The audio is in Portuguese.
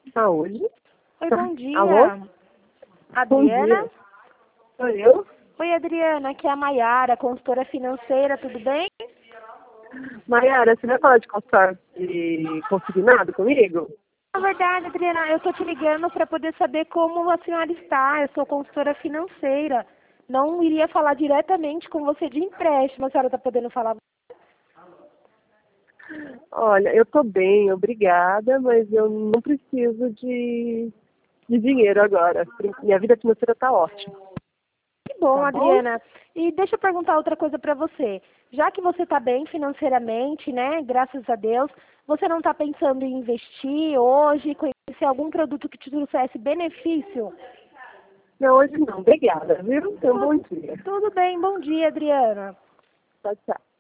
Saúde. Oi, bom dia. Alô? Bom Adriana? dia. Sou eu? Oi, Adriana, aqui é a Maiara, consultora financeira, tudo bem? Maiara, você vai falar de consórcio de consignado comigo? Na verdade, Adriana, eu estou te ligando para poder saber como a senhora está. Eu sou consultora financeira. Não iria falar diretamente com você de empréstimo. A senhora está podendo falar? Olha, eu tô bem, obrigada, mas eu não preciso de dinheiro agora. Minha vida financeira tá ótima. Que bom, Tá bom? Adriana. E deixa eu perguntar outra coisa para você. Já que você está bem financeiramente, né? Graças a Deus, você não está pensando em investir hoje, conhecer algum produto que te trouxesse benefício? Não, hoje não. Obrigada, viu? Tenha um Tu- bom dia. Tudo bem, bom dia, Adriana. Tchau, tchau.